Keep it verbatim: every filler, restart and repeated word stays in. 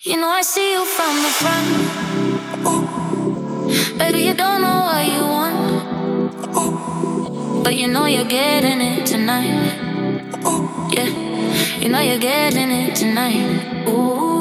You know I see you from the front. Baby, you don't know what you want, but you know you're getting it tonight. Yeah, you know you're getting it tonight. Ooh.